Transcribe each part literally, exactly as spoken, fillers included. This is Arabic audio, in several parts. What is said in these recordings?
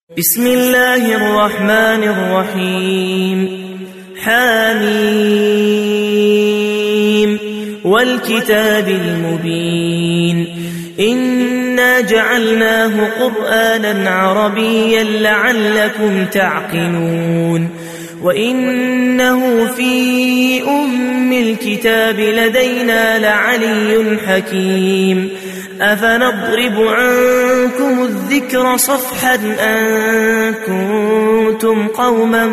بسم الله الرحمن الرحيم. حميم والكتاب المبين إنا جعلناه قرآنا عربيا لعلكم تعقلون وإنه في أم الكتاب لدينا لعلي حكيم أفنضرب عنكم الذكر صفحا أن كنتم قوما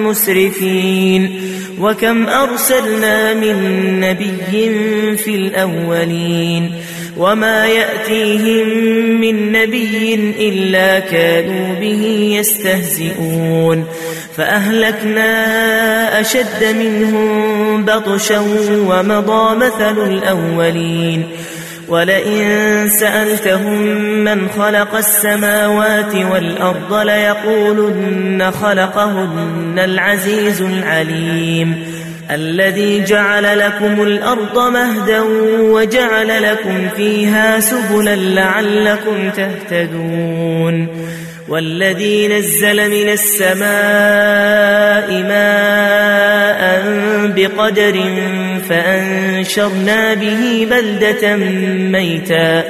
مسرفين وكم أرسلنا من نبي في الأولين وما يأتيهم من نبي إلا كانوا به يستهزئون فأهلكنا أشد منهم بطشا ومضى مثل الأولين ولئن سألتهم من خلق السماوات والأرض ليقولن خلقهن العزيز العليم الذي جعل لكم الأرض مهدا وجعل لكم فيها سبلا لعلكم تهتدون والذي نزل من السماء ماء بقدر فأنشرنا به بلدة ميتا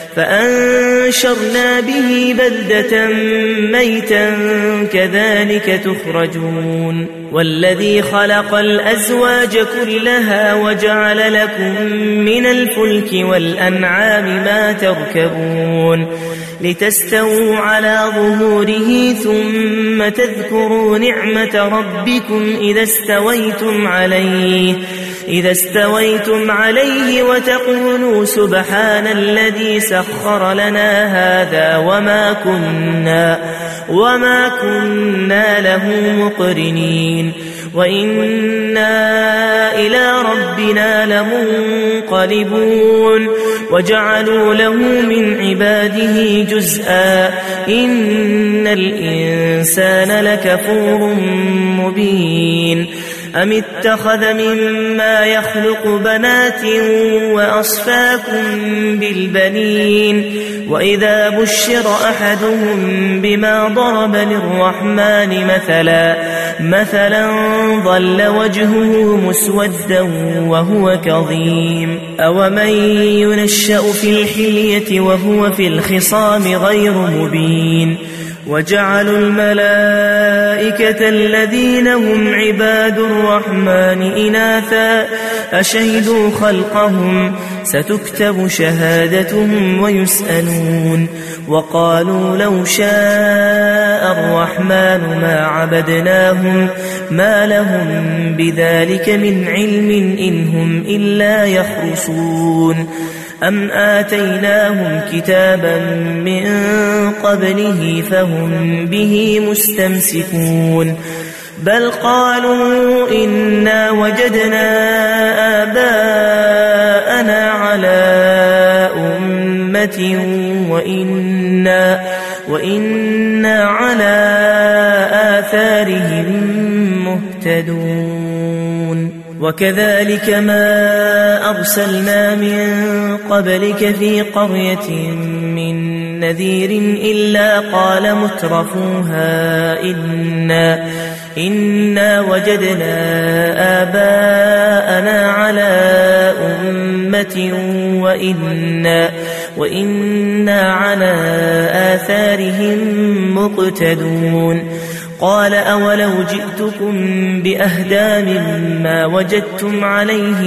فأنشرنا به بلدة ميتا كذلك تخرجون والذي خلق الأزواج كلها وجعل لكم من الفلك والأنعام ما تركبون لتستووا على ظهوره ثم تذكروا نعمة ربكم إذا استويتم عليه إذا استويتم عليه وتقولوا سبحان الذي سخر لنا هذا وما كنا وما كنا له مقرنين وإنا إلى ربنا لمنقلبون وجعلوا له من عباده جزءا إن الإنسان لكفور مبين أم اتخذ مما يخلق بنات وأصفاكم بالبنين وإذا بشر أحدهم بما ضرب للرحمن مثلا مثلا ظل وجهه مسودا وهو كظيم أومن ينشأ في الحلية وهو في الخصام غير مبين وجعلوا الملائكة الذين هم عباد الرحمن إناثا أشهدوا خلقهم ستكتب شهادتهم ويسألون وقالوا لو شاء الرحمن ما عبدناهم ما لهم بذلك من علم إن هم إلا يخرصون أم آتيناهم كتابا من قبله فهم به مستمسكون بل قالوا إنا وجدنا آباءنا على أمة وإنا, وإنا على آثارهم مهتدون وكذلك ما أرسلنا من قبلك في قرية من نذير إلا قال مترفوها إنا, إنا وجدنا آباءنا على أمة وإنا, وإنا على آثارهم مقتدون قال أولو جئتكم بأهدى مما وجدتم عليه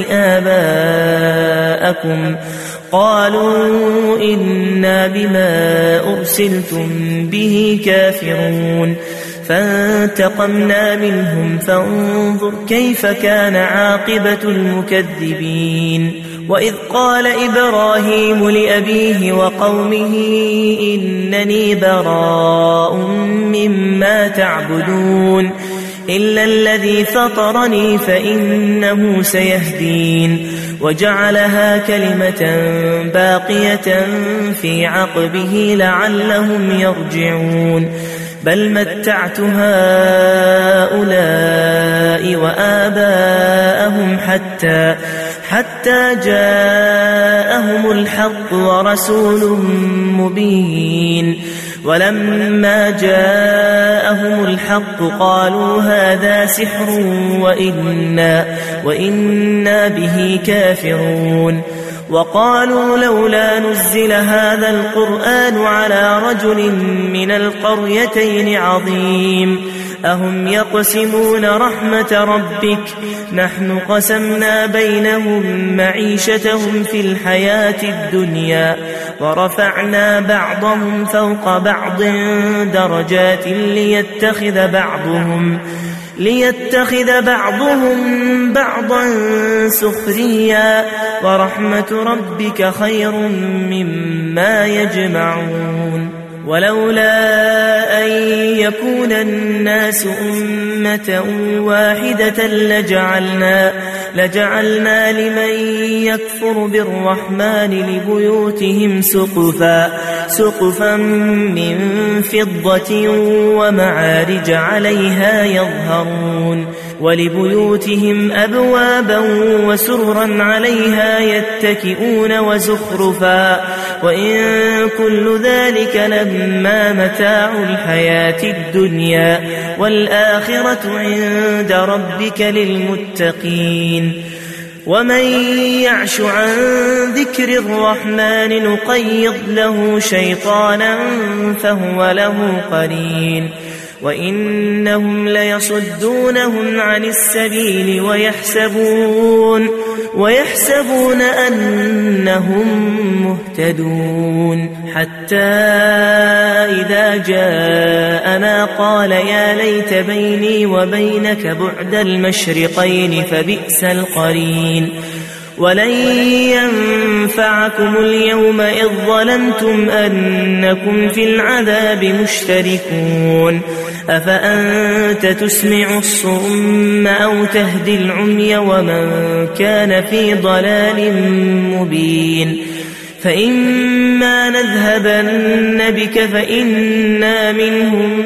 آباءكم قالوا إنا بما أرسلتم به كافرون فانتقمنا منهم فانظر كيف كان عاقبة المكذبين وإذ قال إبراهيم لأبيه وقومه إنني براء مما تعبدون إلا الذي فطرني فإنه سيهدين وجعلها كلمة باقية في عقبه لعلهم يرجعون بل متعت هؤلاء وآباءهم حتى حتى جاءهم الحق ورسول مبين ولما جاءهم الحق قالوا هذا سحر وإنا, وإنا به كافرون وقالوا لولا نزل هذا القرآن على رجل من القريتين عظيم أهم يقسمون رحمة ربك نحن قسمنا بينهم معيشتهم في الحياة الدنيا ورفعنا بعضهم فوق بعض درجات ليتخذ بعضهم ليتخذ بعضهم بعضا سخريا ورحمة ربك خير مما يجمعون ولولا أن يكون الناس أمة واحدة لجعلنا, لجعلنا لمن يكفر بالرحمن لبيوتهم سقفا, سقفا من فضة ومعارج عليها يظهرون ولبيوتهم أبوابا وسررا عليها يتكئون وزخرفا وإن كل ذلك لما متاع الحياة الدنيا والآخرة عند ربك للمتقين ومن يعش عن ذكر الرحمن نقيض له شيطانا فهو له قرين وإنهم ليصدونهم عن السبيل ويحسبون, ويحسبون أنهم مهتدون حتى إذا جاءنا قال يا ليت بيني وبينك بعد المشرقين فبئس القرين ولن ينفعكم اليوم إذ ظلمتم أنكم في العذاب مشتركون أفأنت تسمع الصم أو تهدي العمي ومن كان في ضلال مبين فإما نذهبن بك فإنا منهم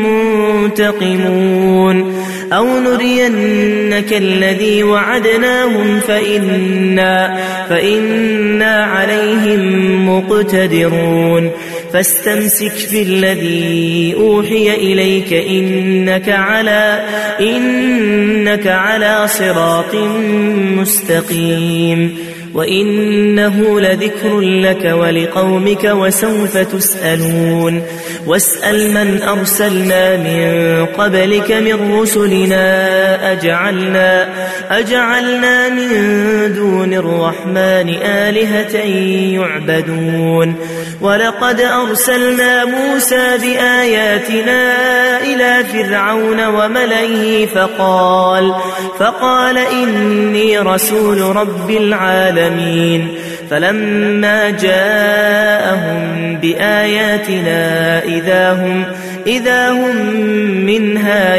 منتقمون أو نرينك الذي وعدناهم فإنا, فإنا عليهم مقتدرون فاستمسك بالذي أوحي إليك إنك على, إنك على صراط مستقيم وإنه لذكر لك ولقومك وسوف تسألون واسأل من أرسلنا من قبلك من رسلنا أجعلنا, أجعلنا من دون الرحمن آلهة يعبدون ولقد أرسلنا موسى بآياتنا إلى فرعون وملئه فقال, فقال إني رسول رب العالمين فلما جاءهم بآياتنا إذا هم, إذا هم منها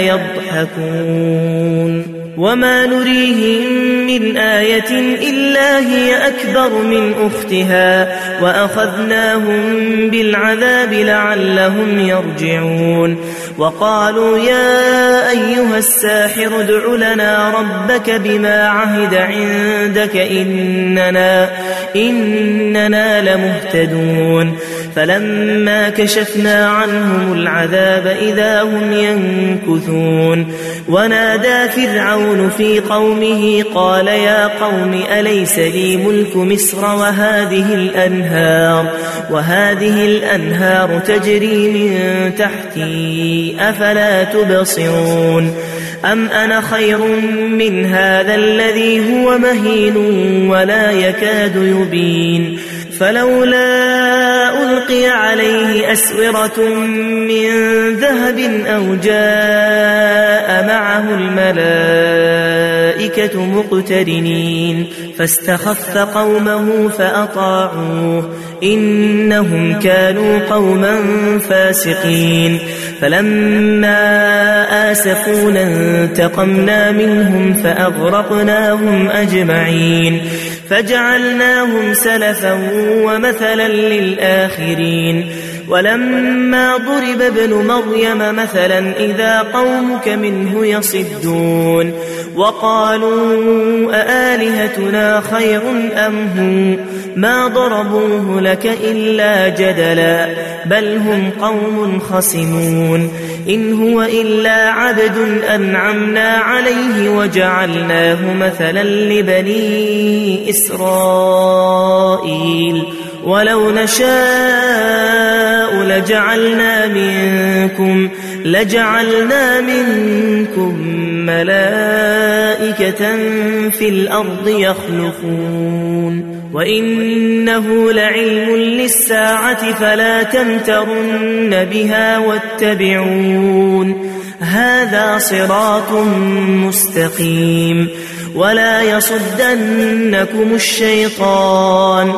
يضحكون وما نريهم من آية إلا هي أكبر من أختها وأخذناهم بالعذاب لعلهم يرجعون وقالوا يا أيها الساحر ادع لنا ربك بما عهد عندك إننا, إننا لمهتدون فلما كشفنا عنهم العذاب إذا هم ينكثون ونادى فرعون في قومه قال يا قوم أليس لي ملك مصر وهذه الأنهار, وهذه الأنهار تجري من تحتي أفلا تبصرون أم أنا خير من هذا الذي هو مهين ولا يكاد يبين فلولا ألقي عليه أسورة من ذهب أو جاء معه الملائكة مقترنين فاستخف قومه فأطاعوه إنهم كانوا قوما فاسقين فلما آسفونا انتقمنا منهم فأغرقناهم أجمعين فجعلناهم سلفا ومثلا للآخرين ولما ضرب ابن مريم مثلا إذا قومك منه يصدون وقالوا أآلهتنا خير أم هو ما ضربوه لك إلا جدلا بل هم قوم خصمون إن هو إلا عبد أنعمنا عليه وجعلناه مثلا لبني إسرائيل ولو نشاء لجعلنا منكم لجعلنا منكم ملائكة في الأرض يخلفون وإنه لعلم للساعة فلا تمترن بها واتبعون هذا صراط مستقيم ولا يصدنكم الشيطان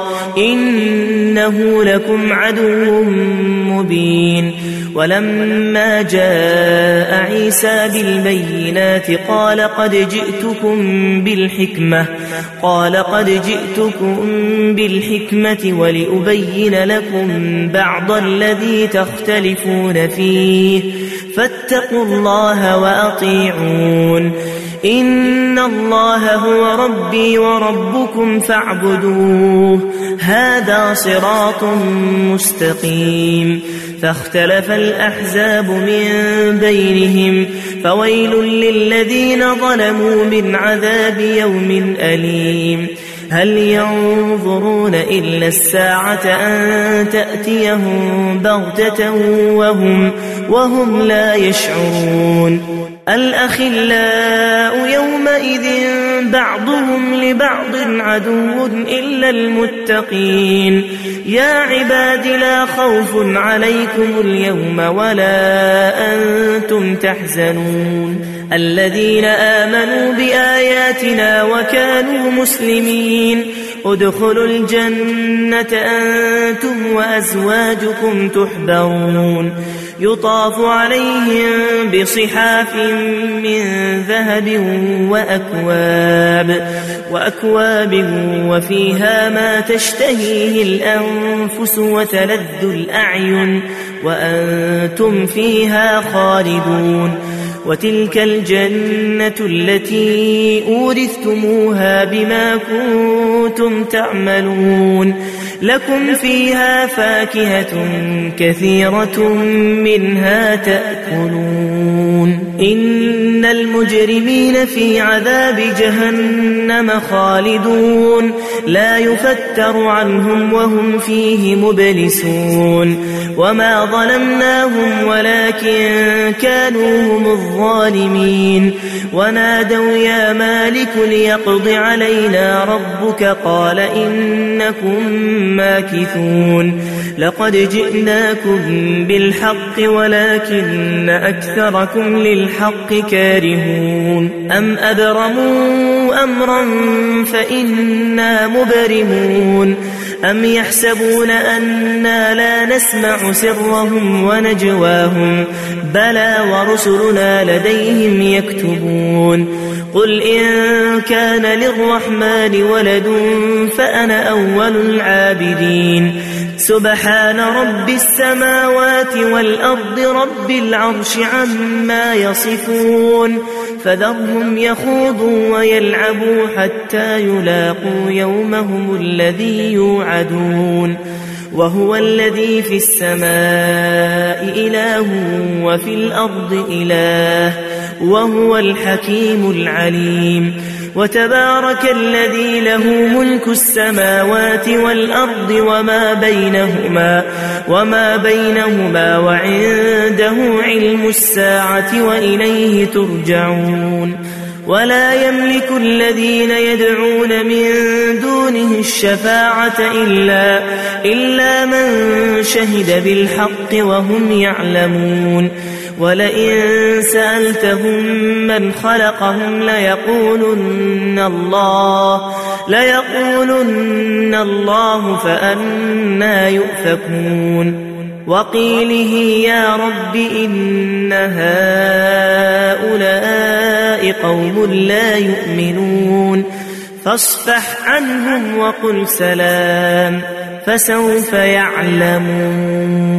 إنه لكم عدو مبين ولما جاء عيسى بالبينات قال قد جئتكم بالحكمة قال قد جئتكم بالحكمة ولأبين لكم بعض الذي تختلفون فيه فاتقوا الله وأطيعون إن الله هو ربي وربكم فاعبدوه هذا صراط مستقيم فاختلف الأحزاب من بينهم فويل للذين ظلموا من عذاب يوم أليم هل ينظرون إلا الساعة أن تأتيهم بغتة وهم, وهم لا يشعرون الأخلاء يومئذ بعضهم لبعض عدو إلا المتقين يا عباد لا خوف عليكم اليوم ولا أنتم تحزنون الذين آمنوا بآياتنا وكانوا مسلمين ادخلوا الجنة أنتم وأزواجكم تحبرون يطاف عليهم بصحاف من ذهب وأكواب, وأكواب وفيها ما تشتهيه الأنفس وتلذ الأعين وأنتم فيها خالدون وتلك الجنة التي أورثتموها بما كنتم تعملون لكم فيها فاكهة كثيرة منها تأكلون إن المجرمين في عذاب جهنم خالدون لا يفتر عنهم وهم فيه مبلسون وما ظلمناهم ولكن كانوا هم الظالمين ونادوا يا مالك ليقض علينا ربك قال إنكم ماكثون لقد جئناكم بالحق ولكن أكثركم للحق كارهون أم أبرموا أمرا فإنا مبرمون أم يحسبون أنا لا نسمع سرهم ونجواهم بلى ورسلنا لديهم يكتبون قل إن كان للرحمن ولد فأنا أول العابدين سبحان رب السماوات والأرض رب العرش عما يصفون فذرهم يخوضوا ويلعبوا حتى يلاقوا يومهم الذي يوعدون وهو الذي في السماء إله وفي الأرض إله وهو الحكيم العليم وتبارك الذي له ملك السماوات والأرض وما بينهما وما بينهما وعنده علم الساعة وإليه ترجعون ولا يملك الذين يدعون من دونه الشفاعة إلا, إلا من شهد بالحق وهم يعلمون ولئن سألتهم من خلقهم ليقولن الله ليقولن الله فأنى يؤفكون وقيله يا رب إن هؤلاء قوم لا يؤمنون فاصفح عنهم وقل سلام فسوف يعلمون.